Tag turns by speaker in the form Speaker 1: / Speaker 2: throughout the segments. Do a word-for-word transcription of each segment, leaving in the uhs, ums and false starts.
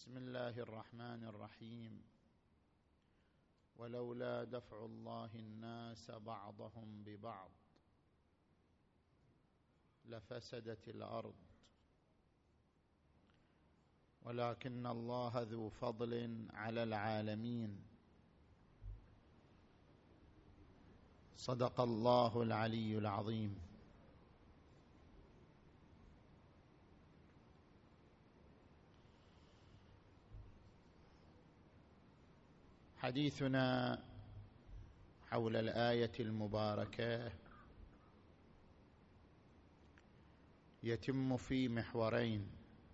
Speaker 1: بسم الله الرحمن الرحيم. ولولا دفع الله الناس بعضهم ببعض لفسدت الأرض ولكن الله ذو فضل على العالمين. صدق الله العلي العظيم. حديثنا حول الآية المباركة يتم في محورين.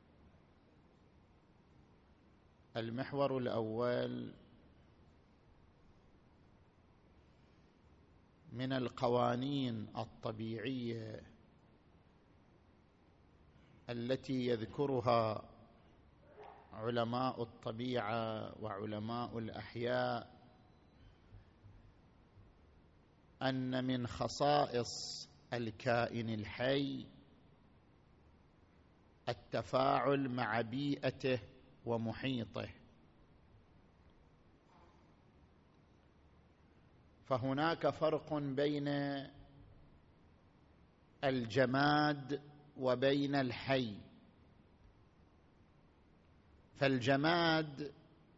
Speaker 1: المحور الأول من القوانين الطبيعية التي يذكرها علماء الطبيعة وعلماء الأحياء أن من خصائص الكائن الحي التفاعل مع بيئته ومحيطه. فهناك فرق بين الجماد وبين الحي. فالجماد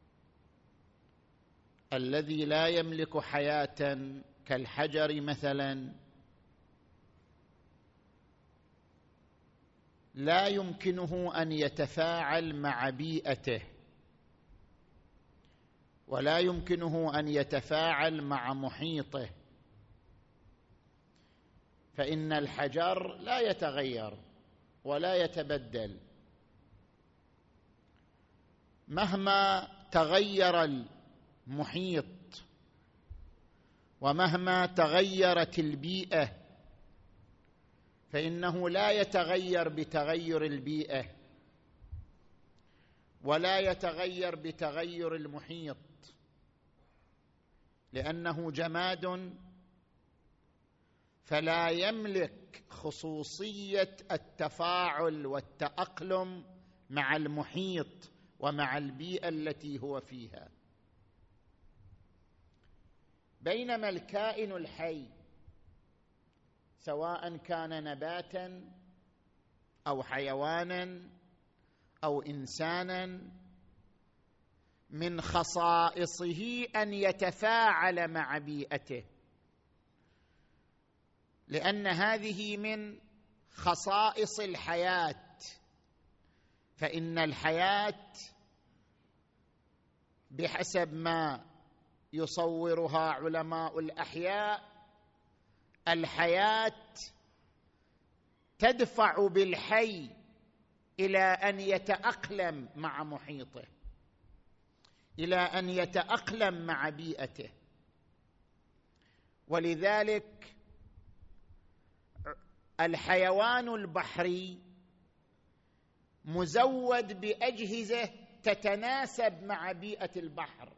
Speaker 1: الذي لا يملك حياة كالحجر مثلا لا يمكنه أن يتفاعل مع بيئته ولا يمكنه أن يتفاعل مع محيطه، فإن الحجر لا يتغير ولا يتبدل مهما تغير المحيط ومهما تغيرت البيئة، فإنه لا يتغير بتغير البيئة ولا يتغير بتغير المحيط، لأنه جماد فلا يملك خصوصية التفاعل والتأقلم مع المحيط ومع البيئة التي هو فيها. بينما الكائن الحي سواء كان نباتا أو حيوانا أو إنسانا من خصائصه أن يتفاعل مع بيئته، لأن هذه من خصائص الحياة. فإن الحياة بحسب ما يصورها علماء الأحياء، الحياة تدفع بالحي إلى أن يتأقلم مع محيطه، إلى أن يتأقلم مع بيئته. ولذلك الحيوان البحري مزود بأجهزة تتناسب مع بيئة البحر،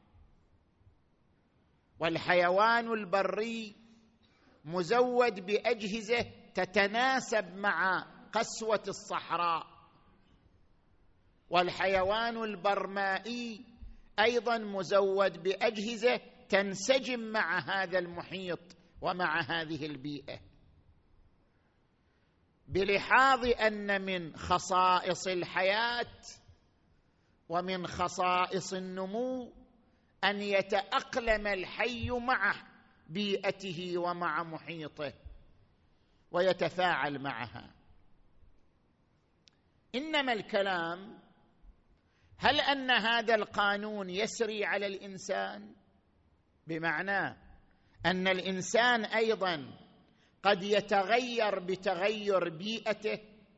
Speaker 1: والحيوان البري مزود بأجهزة تتناسب مع قسوة الصحراء، والحيوان البرمائي أيضا مزود بأجهزة تنسجم مع هذا المحيط ومع هذه البيئة، بلحاظ أن من خصائص الحياة ومن خصائص النمو أن يتأقلم الحي مع بيئته ومع محيطه ويتفاعل معها. إنما الكلام هل أن هذا القانون يسري على الإنسان؟ بمعنى أن الإنسان أيضا قد يتغير بتغير بيئته.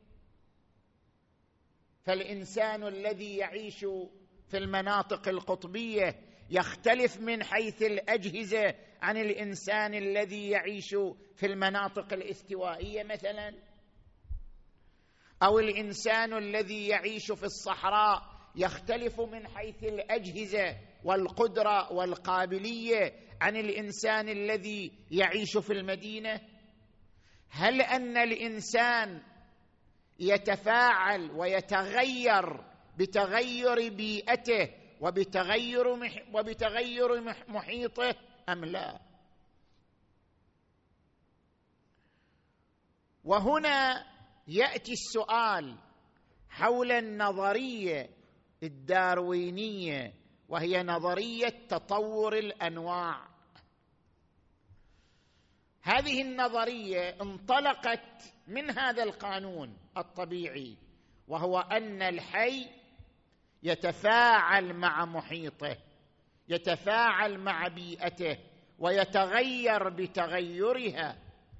Speaker 1: فالإنسان الذي يعيش في المناطق القطبية يختلف من حيث الأجهزة عن الإنسان الذي يعيش في المناطق الاستوائية مثلا، أو الإنسان الذي يعيش في الصحراء يختلف من حيث الأجهزة والقدرة والقابلية عن الإنسان الذي يعيش في المدينة. هل أن الإنسان يتفاعل ويتغير بتغير بيئته وبتغير وبتغير محيطه أم لا؟ وهنا يأتي السؤال حول النظرية الداروينية، وهي نظرية تطور الأنواع. هذه النظرية انطلقت من هذا القانون الطبيعي، وهو أن الحي يتفاعل مع محيطه، يتفاعل مع بيئته، ويتغير بتغيرها.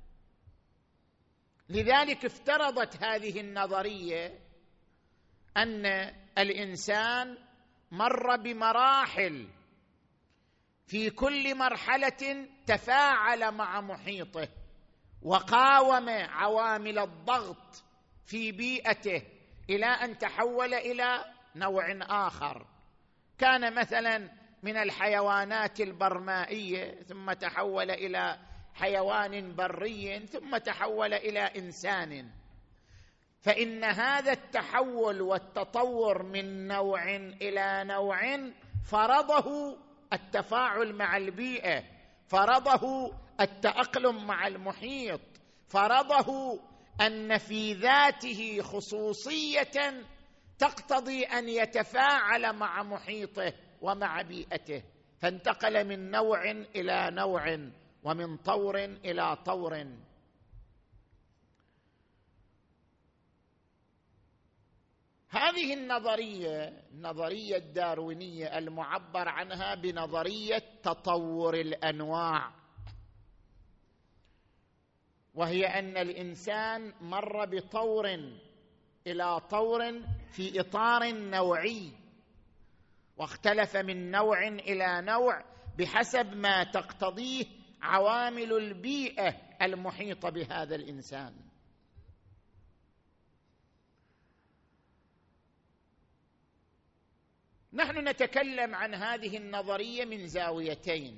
Speaker 1: لذلك افترضت هذه النظرية أن الإنسان مر بمراحل، في كل مرحلة تفاعل مع محيطه وقاوم عوامل الضغط في بيئته إلى أن تحول إلى نوع آخر. كان مثلا من الحيوانات البرمائية، ثم تحول إلى حيوان بري، ثم تحول إلى إنسان. فإن هذا التحول والتطور من نوع إلى نوع فرضه التفاعل مع البيئة، فرضه التأقلم مع المحيط، فرضه أن في ذاته خصوصية تقتضي أن يتفاعل مع محيطه ومع بيئته، فانتقل من نوع إلى نوع ومن طور إلى طور. هذه النظرية، النظرية الداروينية المعبر عنها بنظرية تطور الأنواع، وهي أن الإنسان مر بطور إلى طور في إطار نوعي، واختلف من نوع إلى نوع بحسب ما تقتضيه عوامل البيئة المحيطة بهذا الإنسان. نحن نتكلم عن هذه النظرية من زاويتين: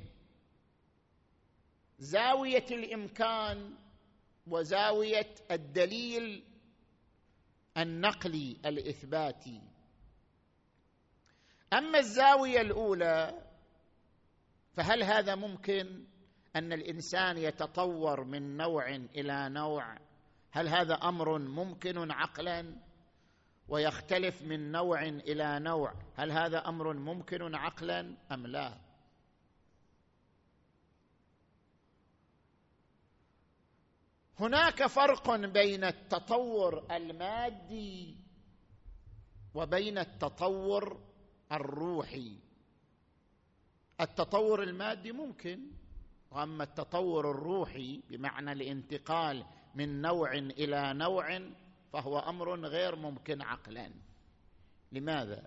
Speaker 1: زاوية الإمكان وزاوية الدليل النقلي الإثباتي. أما الزاوية الأولى، فهل هذا ممكن أن الإنسان يتطور من نوع إلى نوع؟ هل هذا أمر ممكن عقلا؟ ويختلف من نوع إلى نوع، هل هذا أمر ممكن عقلا أم لا؟ هناك فرق بين التطور المادي وبين التطور الروحي. التطور المادي ممكن، واما التطور الروحي بمعنى الانتقال من نوع الى نوع فهو امر غير ممكن عقلا. لماذا؟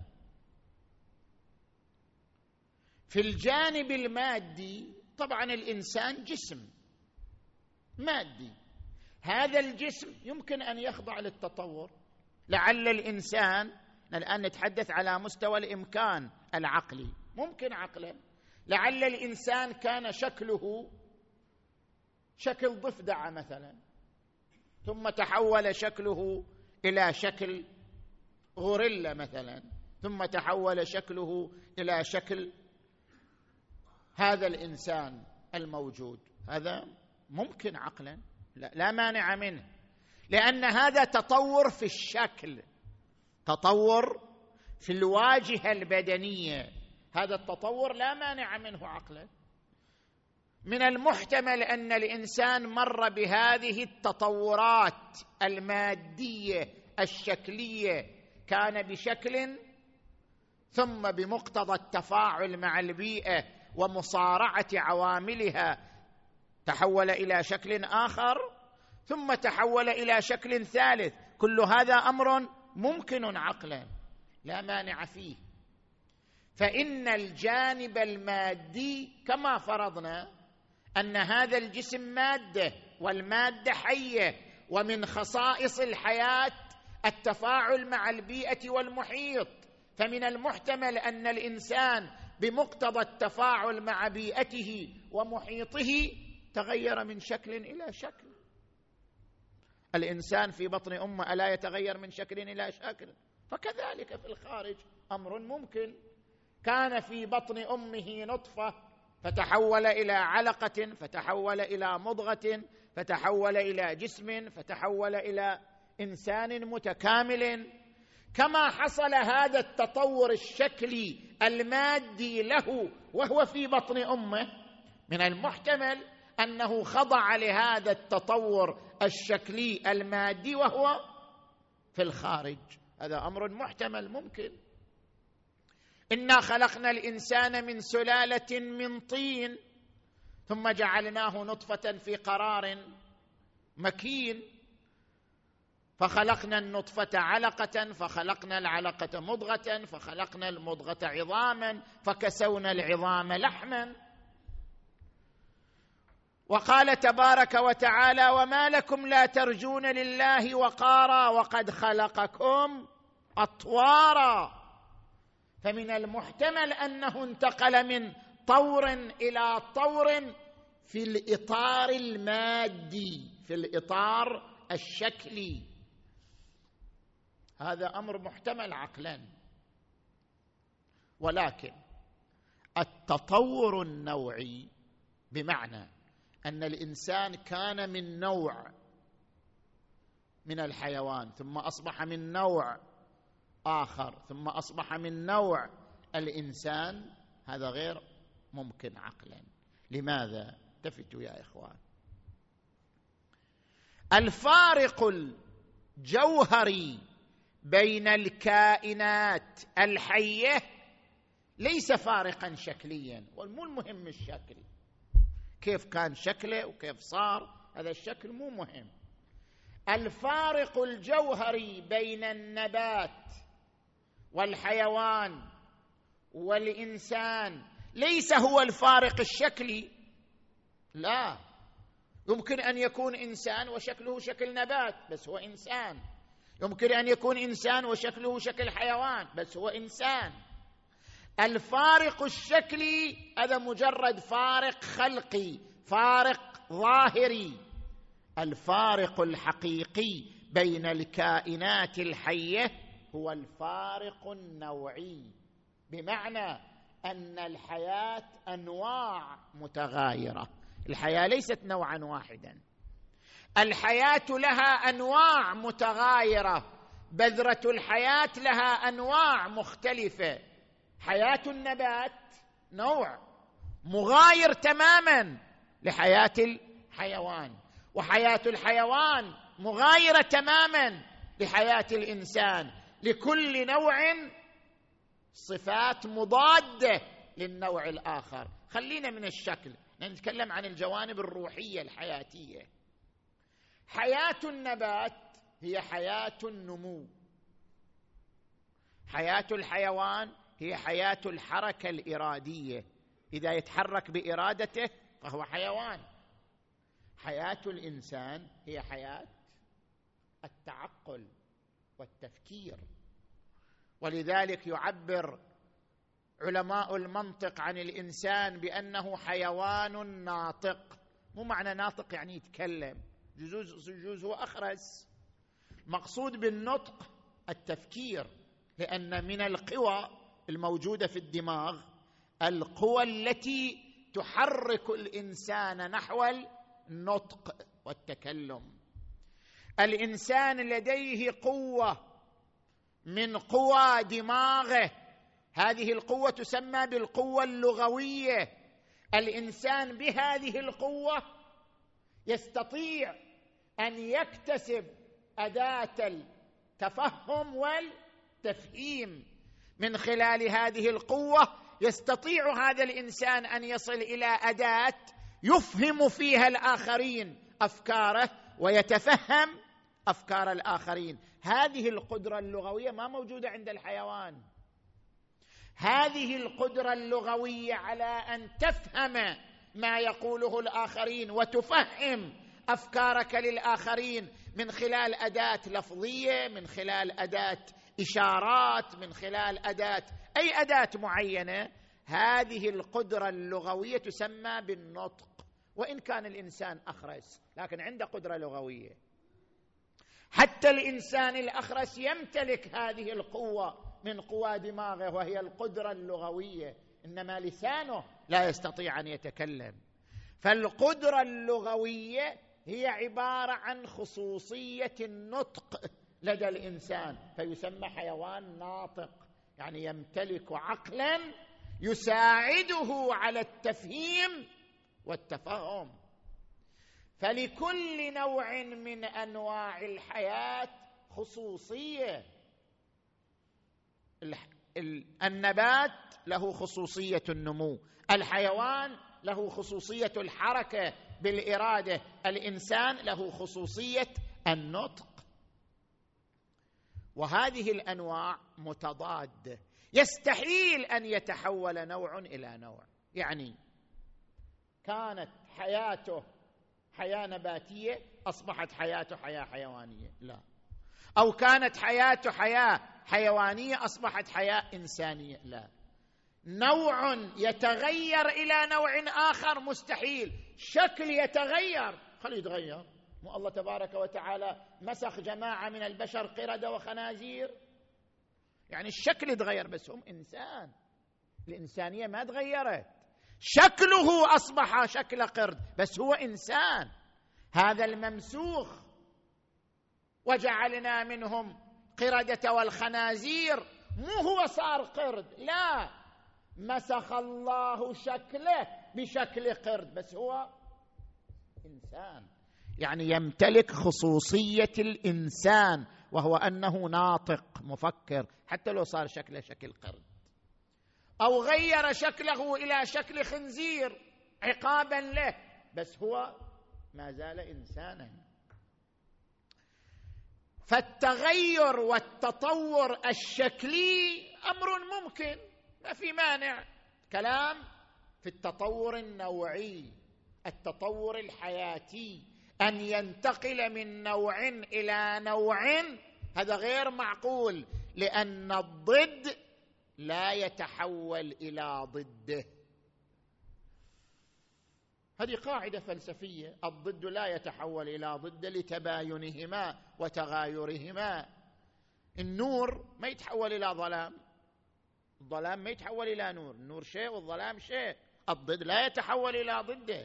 Speaker 1: في الجانب المادي طبعا الانسان جسم مادي، هذا الجسم يمكن ان يخضع للتطور. لعل الانسان، الان نتحدث على مستوى الامكان العقلي، ممكن عقلا، لعل الانسان كان شكله شكل ضفدعه مثلا، ثم تحول شكله الى شكل غوريلا مثلا، ثم تحول شكله الى شكل هذا الانسان الموجود. هذا ممكن عقلا، لا, لا مانع منه، لان هذا تطور في الشكل، تطور في الواجهه البدنيه، هذا التطور لا مانع منه عقلا. من المحتمل ان الانسان مر بهذه التطورات الماديه الشكليه، كان بشكل، ثم بمقتضى التفاعل مع البيئه ومصارعه عواملها تحول الى شكل اخر، ثم تحول الى شكل ثالث. كل هذا امر ممكن عقلا لا مانع فيه. فان الجانب المادي كما فرضنا ان هذا الجسم ماده والماده حيه، ومن خصائص الحياه التفاعل مع البيئه والمحيط، فمن المحتمل ان الانسان بمقتضى التفاعل مع بيئته ومحيطه تغير من شكل الى شكل. الانسان في بطن امه الا يتغير من شكل الى شكل؟ فكذلك في الخارج أمر ممكن. كان في بطن أمه نطفة فتحول إلى علقة فتحول إلى مضغة فتحول إلى جسم فتحول إلى إنسان متكامل. كما حصل هذا التطور الشكلي المادي له وهو في بطن أمه، من المحتمل أنه خضع لهذا التطور الشكلي المادي وهو في الخارج. هذا أمر محتمل ممكن. إنا خلقنا الإنسان من سلالة من طين ثم جعلناه نطفة في قرار مكين، فخلقنا النطفة علقة فخلقنا العلقة مضغة فخلقنا المضغة عظاما فكسونا العظام لحما. وقال تبارك وتعالى: وما لكم لا ترجون لله وقارا وقد خلقكم أطوارا. فمن المحتمل أنه انتقل من طور إلى طور في الإطار المادي، في الإطار الشكلي. هذا أمر محتمل عقلا. ولكن التطور النوعي بمعنى أن الإنسان كان من نوع من الحيوان ثم أصبح من نوع آخر ثم أصبح من نوع الإنسان، هذا غير ممكن عقلا. لماذا؟ التفتوا يا إخوان. الفارق الجوهري بين الكائنات الحية ليس فارقا شكليا، والمو المهم الشكل، كيف كان شكله وكيف صار، هذا الشكل مو مهم. الفارق الجوهري بين النبات والحيوان والإنسان ليس هو الفارق الشكلي، لا. يمكن أن يكون إنسان وشكله شكل نبات بس هو إنسان، يمكن أن يكون إنسان وشكله شكل حيوان بس هو إنسان. الفارق الشكلي هذا مجرد فارق خلقي، فارق ظاهري. الفارق الحقيقي بين الكائنات الحية هو الفارق النوعي، بمعنى أن الحياة أنواع متغايرة. الحياة ليست نوعا واحدا، الحياة لها أنواع متغايرة، بذرة الحياة لها أنواع مختلفة. حياة النبات نوع مغاير تماما لحياة الحيوان، وحياة الحيوان مغايرة تماما لحياة الإنسان. لكل نوع صفات مضادة للنوع الآخر. خلينا من الشكل، نتكلم عن الجوانب الروحية الحياتية. حياة النبات هي حياة النمو، حياة الحيوان هي حياة الحركة الإرادية، إذا يتحرك بإرادته فهو حيوان. حياة الإنسان هي حياة التعقل والتفكير. ولذلك يعبر علماء المنطق عن الإنسان بأنه حيوان ناطق. مو معنى ناطق يعني يتكلم، جزوز جزوز هو أخرس. مقصود بالنطق التفكير، لأن من القوى الموجودة في الدماغ القوى التي تحرك الإنسان نحو النطق والتكلم. الإنسان لديه قوة من قوى دماغه، هذه القوة تسمى بالقوة اللغوية. الإنسان بهذه القوة يستطيع أن يكتسب أداة التفهم والتفهيم. من خلال هذه القوة يستطيع هذا الإنسان أن يصل إلى أداة يفهم فيها الآخرين أفكاره ويتفهم أفكار الآخرين. هذه القدرة اللغوية ما موجودة عند الحيوان. هذه القدرة اللغوية على أن تفهم ما يقوله الآخرين وتفهم أفكارك للآخرين من خلال أداة لفظية، من خلال أداة إشارات، من خلال أداة أي أداة معينة. هذه القدرة اللغوية تسمى بالنطق، وإن كان الإنسان أخرس لكن عنده قدرة لغوية. حتى الإنسان الأخرس يمتلك هذه القوة من قوى دماغه، وهي القدرة اللغوية، إنما لسانه لا يستطيع أن يتكلم. فالقدرة اللغوية هي عبارة عن خصوصية النطق لدى الإنسان، فيسمى حيوان ناطق، يعني يمتلك عقلا يساعده على التفهيم والتفهم. فلكل نوع من أنواع الحياة خصوصية. النبات له خصوصية النمو، الحيوان له خصوصية الحركة بالإرادة، الإنسان له خصوصية النطق. وهذه الأنواع متضادة، يستحيل أن يتحول نوع إلى نوع. يعني كانت حياته حياة نباتية أصبحت حياته حياة حيوانية، لا. أو كانت حياته حياة حيوانية أصبحت حياة إنسانية، لا. نوع يتغير إلى نوع آخر مستحيل. شكل يتغير، خليه يتغير. مو الله تبارك وتعالى مسخ جماعة من البشر قردة وخنازير، يعني الشكل يتغير بس هم إنسان. الإنسانية ما تغيرت، شكله أصبح شكل قرد بس هو إنسان. هذا الممسوخ وجعلنا منهم قردة والخنازير مو هو صار قرد، لا، مسخ الله شكله بشكل قرد بس هو إنسان. يعني يمتلك خصوصية الإنسان، وهو أنه ناطق مفكر حتى لو صار شكله شكل قرد، أو غير شكله إلى شكل خنزير عقابا له، بس هو ما زال إنسانا. فالتغير والتطور الشكلي أمر ممكن، ما في مانع. كلام في التطور النوعي، التطور الحياتي، أن ينتقل من نوع إلى نوع، هذا غير معقول، لأن الضد لا يتحول إلى ضده. هذه قاعدة فلسفية، الضد لا يتحول إلى ضده لتباينهما وتغايرهما. النور ما يتحول إلى ظلام، الظلام ما يتحول إلى نور، النور شيء والظلام شيء، الضد لا يتحول إلى ضده.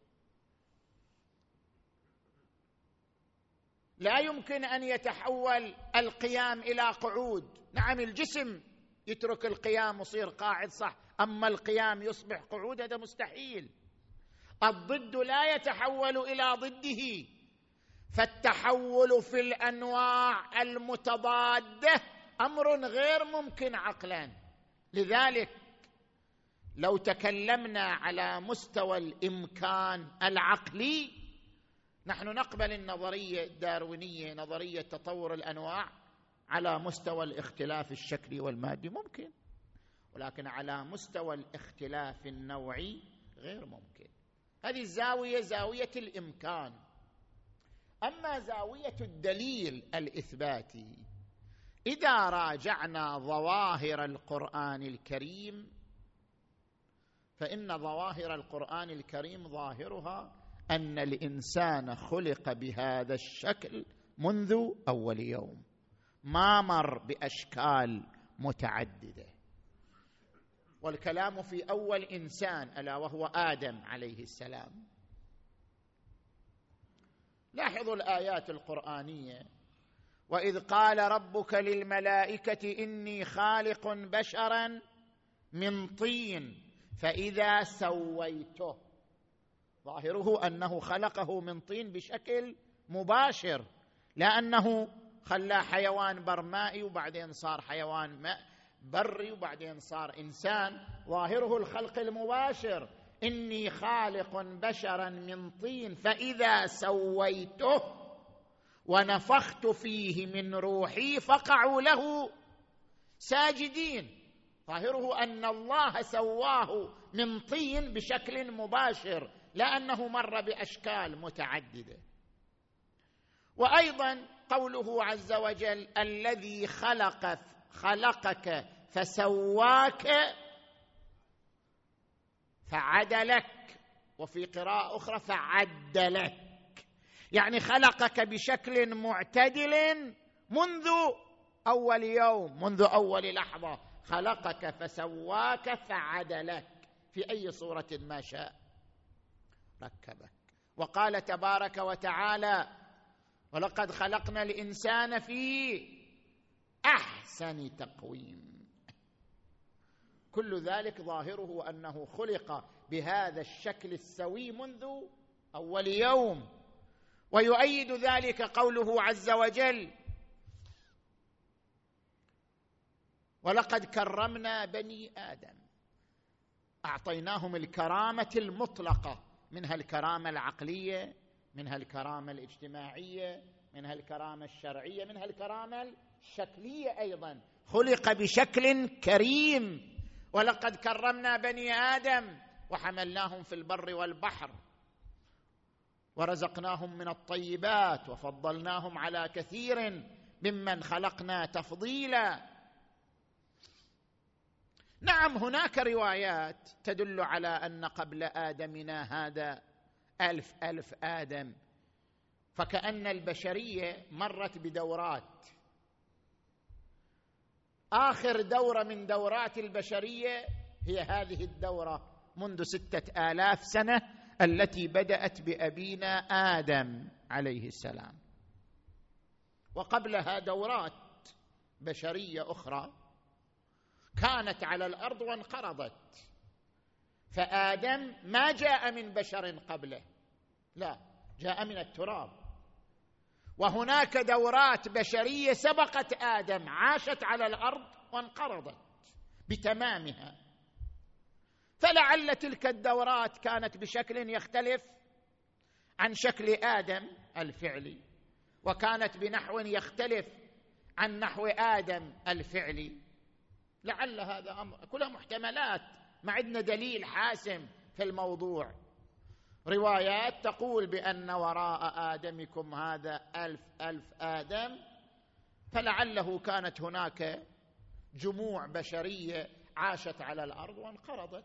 Speaker 1: لا يمكن أن يتحول القيام إلى قعود. نعم الجسم يترك القيام ويصير قاعد صح، أما القيام يصبح قعود هذا مستحيل. الضد لا يتحول إلى ضده. فالتحول في الأنواع المتضادة أمر غير ممكن عقلا. لذلك لو تكلمنا على مستوى الإمكان العقلي، نحن نقبل النظرية الداروينية، نظرية تطور الأنواع، على مستوى الاختلاف الشكلي والمادي ممكن، ولكن على مستوى الاختلاف النوعي غير ممكن. هذه الزاوية زاوية الإمكان. أما زاوية الدليل الإثباتي، إذا راجعنا ظواهر القرآن الكريم، فإن ظواهر القرآن الكريم ظاهرها أن الإنسان خلق بهذا الشكل منذ أول يوم، ما مر بأشكال متعددة. والكلام في أول إنسان ألا وهو آدم عليه السلام. لاحظوا الآيات القرآنية: وإذ قال ربك للملائكة إني خالق بشرا من طين فإذا سويته. ظاهره أنه خلقه من طين بشكل مباشر، لأنه خلى حيوان برمائي وبعدين صار حيوان ماء بري وبعدين صار إنسان. ظاهره الخلق المباشر. إني خالق بشرا من طين فإذا سويته ونفخت فيه من روحي فقعوا له ساجدين. ظاهره أن الله سواه من طين بشكل مباشر، لأنه مر بأشكال متعددة. وأيضا قوله عز وجل: الذي خلق خلقك فسواك فعدلك، وفي قراءة أخرى فعدلك. يعني خلقك بشكل معتدل منذ أول يوم، منذ أول لحظة خلقك فسواك فعدلك في أي صورة ما شاء ركبك. وقال تبارك وتعالى: ولقد خلقنا الإنسان في أحسن تقويم. كل ذلك ظاهره أنه خلق بهذا الشكل السوي منذ أول يوم. ويؤيد ذلك قوله عز وجل: ولقد كرمنا بني آدم. أعطيناهم الكرامة المطلقة، منها الكرامة العقلية، منها الكرامة الاجتماعية، منها الكرامة الشرعية، منها الكرامة الشكلية أيضا. خلق بشكل كريم. ولقد كرمنا بني آدم وحملناهم في البر والبحر ورزقناهم من الطيبات وفضلناهم على كثير ممن خلقنا تفضيلا. نعم، هناك روايات تدل على أن قبل آدمنا هذا ألف ألف آدم، فكأن البشرية مرت بدورات. آخر دورة من دورات البشرية هي هذه الدورة منذ ستة آلاف سنة التي بدأت بأبينا آدم عليه السلام، وقبلها دورات بشرية أخرى كانت على الأرض وانقرضت. فآدم ما جاء من بشر قبله، لا، جاء من التراب. وهناك دورات بشرية سبقت آدم عاشت على الأرض وانقرضت بتمامها. فلعل تلك الدورات كانت بشكل يختلف عن شكل آدم الفعلي، وكانت بنحو يختلف عن نحو آدم الفعلي. لعل هذا أمر، كلها محتملات، ما عندنا دليل حاسم في الموضوع. روايات تقول بأن وراء آدمكم هذا ألف ألف آدم، فلعله كانت هناك جموع بشرية عاشت على الأرض وانقرضت.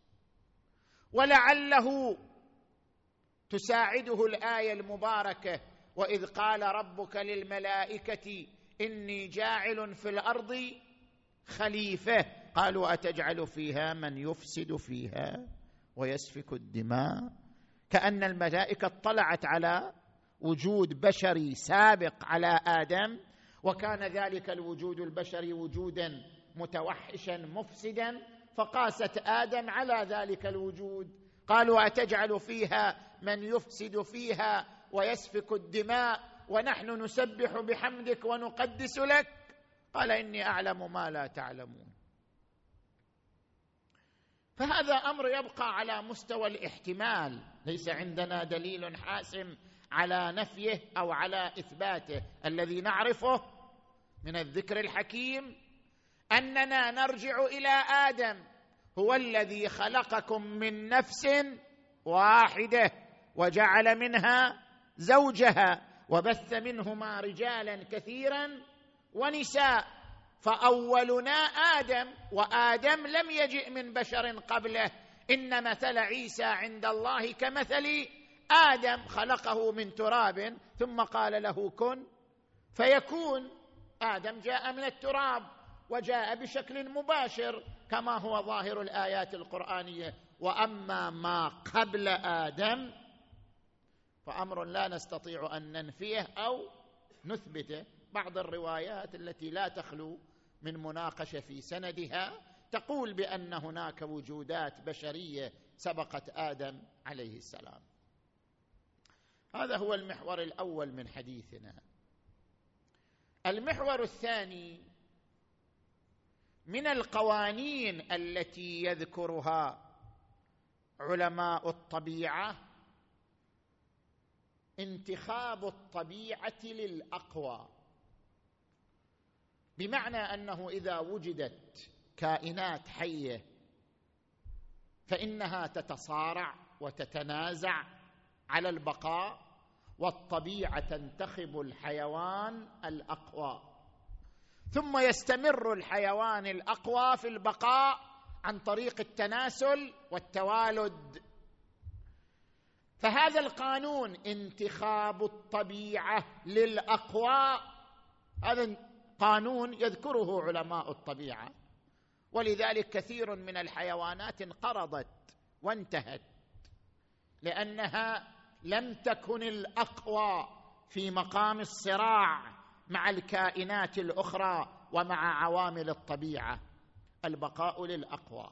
Speaker 1: ولعله تساعده الآية المباركة: وإذ قال ربك للملائكة إني جاعل في الأرض خليفة قالوا أتجعل فيها من يفسد فيها ويسفك الدماء. كأن الملائكة اطلعت على وجود بشري سابق على آدم، وكان ذلك الوجود البشري وجودا متوحشا مفسدا، فقاست آدم على ذلك الوجود. قالوا أتجعل فيها من يفسد فيها ويسفك الدماء ونحن نسبح بحمدك ونقدس لك قال إني أعلم ما لا تعلمون. فهذا أمر يبقى على مستوى الاحتمال، ليس عندنا دليل حاسم على نفيه أو على إثباته. الذي نعرفه من الذكر الحكيم أننا نرجع إلى آدم، هو الذي خلقكم من نفس واحدة وجعل منها زوجها وبث منهما رجالا كثيرا ونساء. فأولنا آدم، وآدم لم يجئ من بشر قبله، إن مثل عيسى عند الله كمثل آدم، خلقه من تراب ثم قال له كن فيكون. آدم جاء من التراب وجاء بشكل مباشر كما هو ظاهر الآيات القرآنية. وأما ما قبل آدم فأمر لا نستطيع أن ننفيه أو نثبته. بعض الروايات التي لا تخلو من مناقشة في سندها تقول بأن هناك وجودات بشرية سبقت آدم عليه السلام. هذا هو المحور الأول من حديثنا. المحور الثاني من القوانين التي يذكرها علماء الطبيعة انتخاب الطبيعة للأقوى، بمعنى أنه إذا وجدت كائنات حية فإنها تتصارع وتتنازع على البقاء، والطبيعة تنتخب الحيوان الأقوى، ثم يستمر الحيوان الأقوى في البقاء عن طريق التناسل والتوالد. فهذا القانون انتخاب الطبيعة للأقوى، هذا قانون يذكره علماء الطبيعة، ولذلك كثير من الحيوانات انقرضت وانتهت لأنها لم تكن الأقوى في مقام الصراع مع الكائنات الأخرى ومع عوامل الطبيعة، البقاء للأقوى.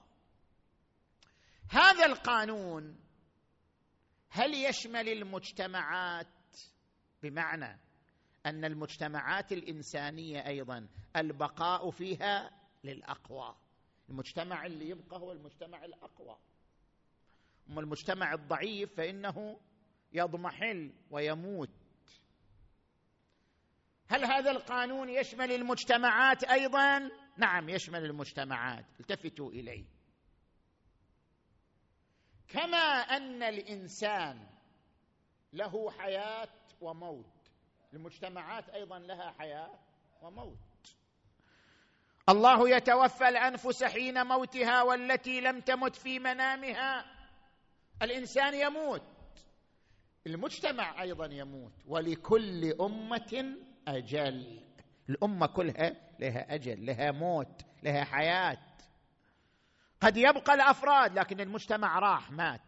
Speaker 1: هذا القانون هل يشمل المجتمعات؟ بمعنى أن المجتمعات الإنسانية أيضا البقاء فيها للأقوى، المجتمع اللي يبقى هو المجتمع الأقوى، أما المجتمع الضعيف فإنه يضمحل ويموت. هل هذا القانون يشمل المجتمعات أيضا؟ نعم، يشمل المجتمعات. التفتوا إليه. كما أن الإنسان له حياة وموت، المجتمعات أيضا لها حياة وموت. الله يتوفى الأنفس حين موتها والتي لم تمت في منامها. الإنسان يموت، المجتمع أيضا يموت، ولكل أمة أجل. الأمة كلها لها أجل، لها موت، لها حياة. قد يبقى الأفراد لكن المجتمع راح مات.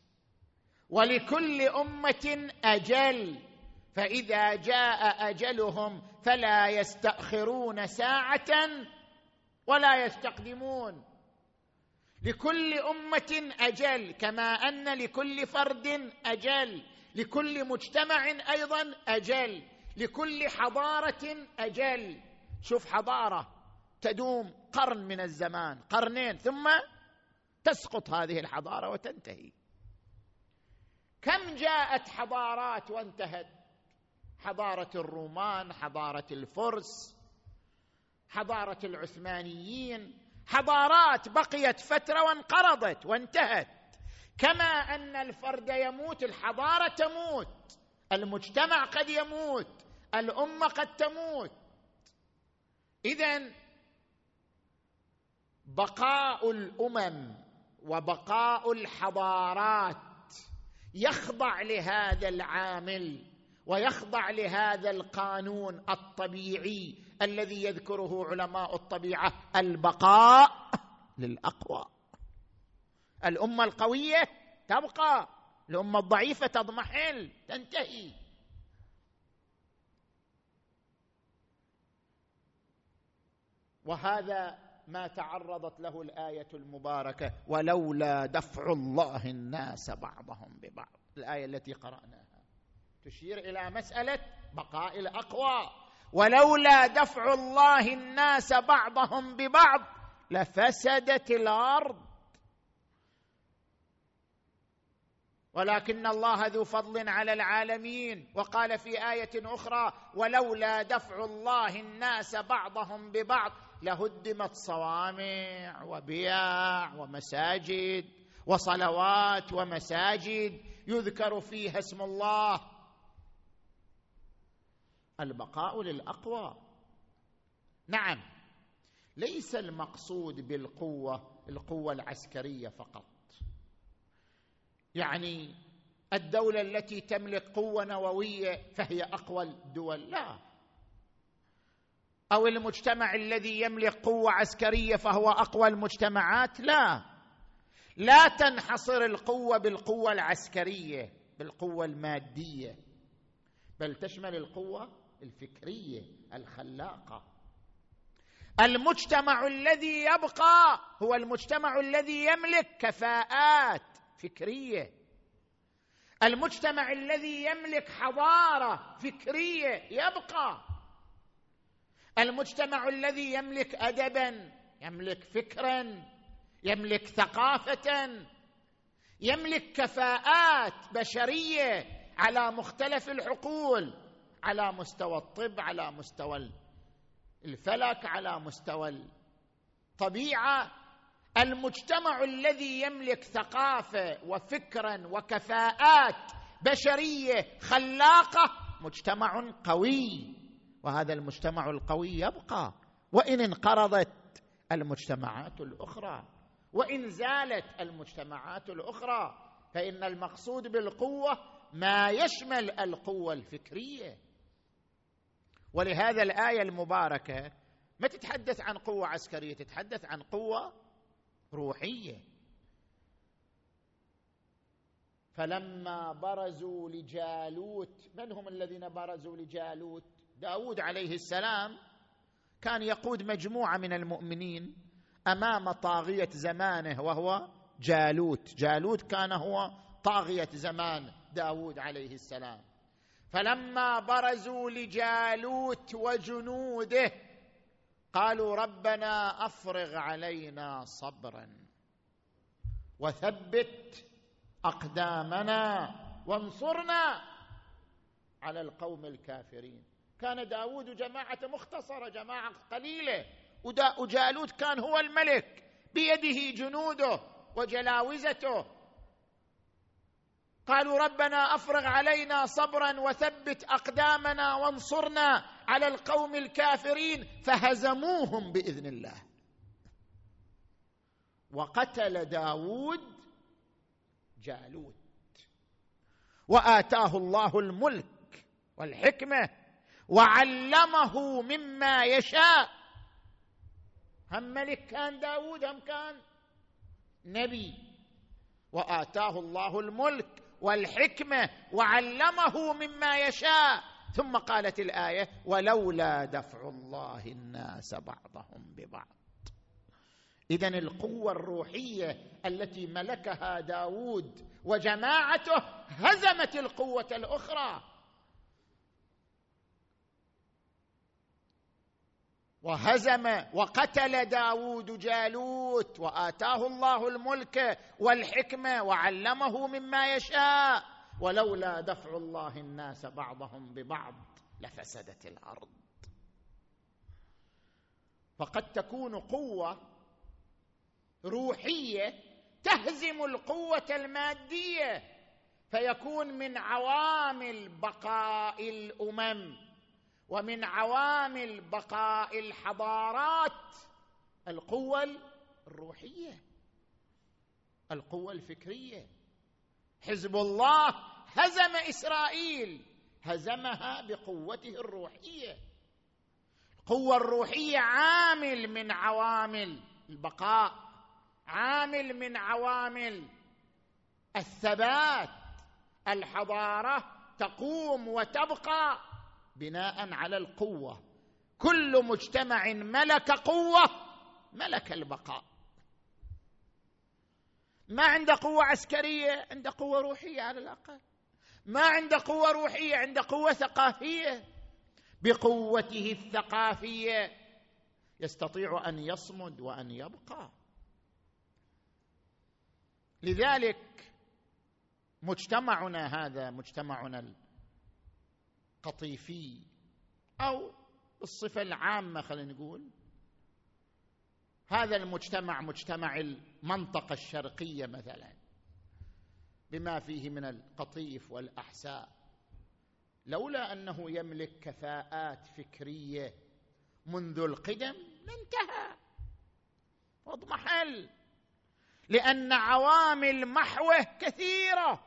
Speaker 1: ولكل أمة أجل، فإذا جاء أجلهم فلا يستأخرون ساعة ولا يستقدمون. لكل أمة أجل، كما أن لكل فرد أجل، لكل مجتمع أيضا أجل، لكل حضارة أجل. شوف حضارة تدوم قرن من الزمان، قرنين، ثم تسقط هذه الحضارة وتنتهي. كم جاءت حضارات وانتهت؟ حضارة الرومان، حضارة الفرس، حضارة العثمانيين، حضارات بقيت فترة وانقرضت وانتهت. كما أن الفرد يموت، الحضارة تموت، المجتمع قد يموت، الأمة قد تموت. إذن بقاء الأمم وبقاء الحضارات يخضع لهذا العامل ويخضع لهذا القانون الطبيعي الذي يذكره علماء الطبيعة، البقاء للأقوى. الأمة القوية تبقى، الأمة الضعيفة تضمحل تنتهي. وهذا ما تعرضت له الآية المباركة: ولولا دفع الله الناس بعضهم ببعض. الآية التي قرأناها تشير إلى مسألة بقاء الأقوى. ولولا دفع الله الناس بعضهم ببعض لفسدت الأرض، ولكن الله ذو فضل على العالمين. وقال في آية أخرى: ولولا دفع الله الناس بعضهم ببعض لهدمت صوامع وبيع ومساجد وصلوات ومساجد يذكر فيها اسم الله. البقاء للأقوى. نعم، ليس المقصود بالقوة القوة العسكرية فقط، يعني الدولة التي تملك قوة نووية فهي أقوى الدول، لا. أو المجتمع الذي يملك قوة عسكرية فهو أقوى المجتمعات، لا. لا تنحصر القوة بالقوة العسكرية، بالقوة المادية، بل تشمل القوة الفكرية الخلاقة. المجتمع الذي يبقى هو المجتمع الذي يملك كفاءات فكرية، المجتمع الذي يملك حضارة فكرية يبقى، المجتمع الذي يملك أدبا، يملك فكرا، يملك ثقافة، يملك كفاءات بشرية على مختلف الحقول، على مستوى الطب، على مستوى الفلك، على مستوى الطبيعة. المجتمع الذي يملك ثقافة وفكرا وكفاءات بشرية خلاقة مجتمع قوي، وهذا المجتمع القوي يبقى وإن انقرضت المجتمعات الأخرى، وإن زالت المجتمعات الأخرى. فإن المقصود بالقوة ما يشمل القوة الفكرية. ولهذا الآية المباركة ما تتحدث عن قوة عسكرية، تتحدث عن قوة روحية. فلما برزوا لجالوت، من هم الذين برزوا لجالوت؟ داود عليه السلام كان يقود مجموعة من المؤمنين أمام طاغية زمانه وهو جالوت. جالوت كان هو طاغية زمان داود عليه السلام. فلما برزوا لجالوت وجنوده قالوا ربنا أفرغ علينا صبرا وثبت أقدامنا وانصرنا على القوم الكافرين. كان داود جماعة مختصرة، جماعة قليلة، وجالوت كان هو الملك، بيده جنوده وجلاوزته. قالوا ربنا أفرغ علينا صبرا وثبت أقدامنا وانصرنا على القوم الكافرين، فهزموهم بإذن الله. وقتل داود جالوت وآتاه الله الملك والحكمة وعلمه مما يشاء. هم ملك كان داود، هم كان نبي. وآتاه الله الملك والحكمة وعلمه مما يشاء. ثم قالت الآية ولولا دفع الله الناس بعضهم ببعض. إذن القوة الروحية التي ملكها داود وجماعته هزمت القوة الأخرى. وهزم وقتل داود جالوت وآتاه الله الملك والحكمة وعلمه مما يشاء. ولولا دفع الله الناس بعضهم ببعض لفسدت الأرض. فقد تكون قوة روحية تهزم القوة المادية، فيكون من عوامل بقاء الأمم ومن عوامل بقاء الحضارات القوة الروحية، القوة الفكرية. حزب الله هزم إسرائيل، هزمها بقوته الروحية. القوة الروحية عامل من عوامل البقاء، عامل من عوامل الثبات. الحضارة تقوم وتبقى بناء على القوة. كل مجتمع ملك قوة ملك البقاء. ما عنده قوة عسكرية، عنده قوة روحية على الأقل. ما عنده قوة روحية، عنده قوة ثقافية. بقوته الثقافية يستطيع أن يصمد وأن يبقى. لذلك مجتمعنا هذا، مجتمعنا القطيفي أو بالصفة العامة خلينا نقول، هذا المجتمع مجتمع المنطقة الشرقية مثلا بما فيه من القطيف والأحساء، لولا أنه يملك كفاءات فكرية منذ القدم لانتهى واضمحل، لأن عوامل محوه كثيرة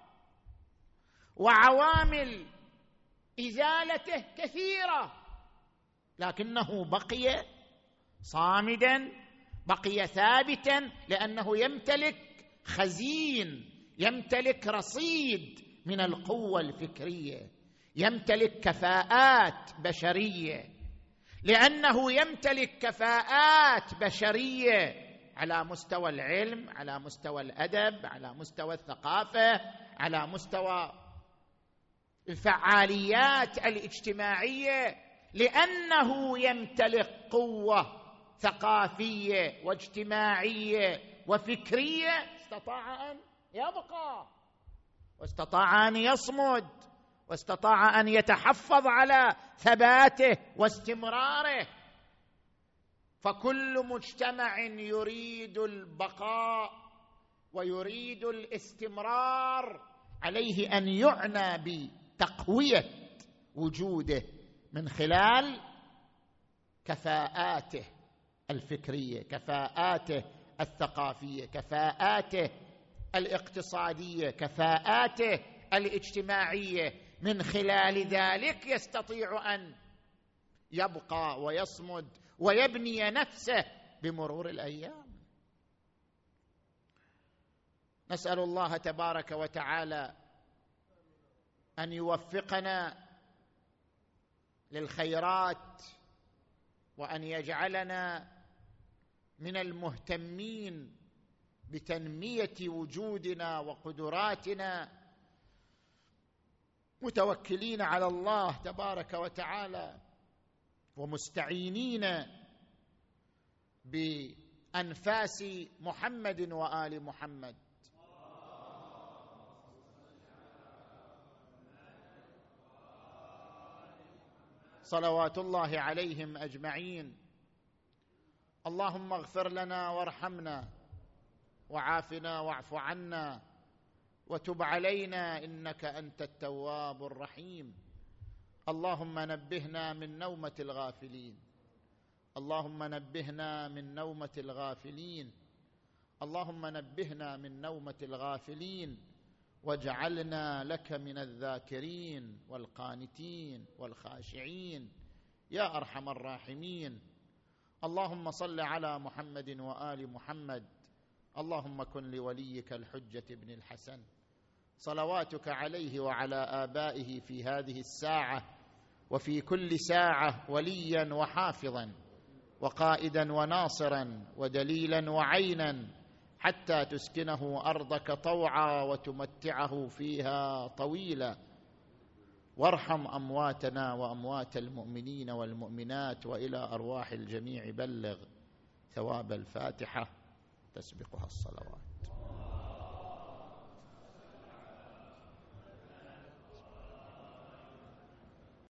Speaker 1: وعوامل إزالته كثيرة، لكنه بقي صامدا، بقي ثابتا، لأنه يمتلك خزين، يمتلك رصيد من القوة الفكرية، يمتلك كفاءات بشرية. لأنه يمتلك كفاءات بشرية على مستوى العلم، على مستوى الأدب، على مستوى الثقافة، على مستوى الفعاليات الاجتماعية، لأنه يمتلك قوة ثقافية واجتماعية وفكرية، استطاع أن يبقى، واستطاع أن يصمد، واستطاع أن يتحفظ على ثباته واستمراره. فكل مجتمع يريد البقاء ويريد الاستمرار عليه أن يعنى بتقوية وجوده من خلال كفاءاته الفكرية، كفاءاته الثقافية، كفاءاته الاقتصاديه، كفاءاته الاجتماعيه، من خلال ذلك يستطيع ان يبقى ويصمد ويبني نفسه بمرور الايام. نسال الله تبارك وتعالى ان يوفقنا للخيرات، وان يجعلنا من المهتمين بتنميه وجودنا وقدراتنا، متوكلين على الله تبارك وتعالى ومستعينين بأنفاس محمد وآل محمد. صلوات الله عليهم أجمعين. اللهم اغفر لنا وارحمنا وعافنا واعف عنا وتب علينا إنك أنت التواب الرحيم. اللهم نبهنا من نومة الغافلين، اللهم نبهنا من نومة الغافلين، اللهم نبهنا من نومة الغافلين، واجعلنا لك من الذاكرين والقانتين والخاشعين يا أرحم الراحمين. اللهم صل على محمد وآل محمد. اللهم كن لوليك الحجة بن الحسن صلواتك عليه وعلى آبائه في هذه الساعة وفي كل ساعة وليا وحافظا وقائدا وناصرا ودليلا وعينا، حتى تسكنه أرضك طوعا وتمتعه فيها طويلا. وارحم أمواتنا وأموات المؤمنين والمؤمنات، وإلى أرواح الجميع بلغ ثواب الفاتحة تسبقها الصلوات.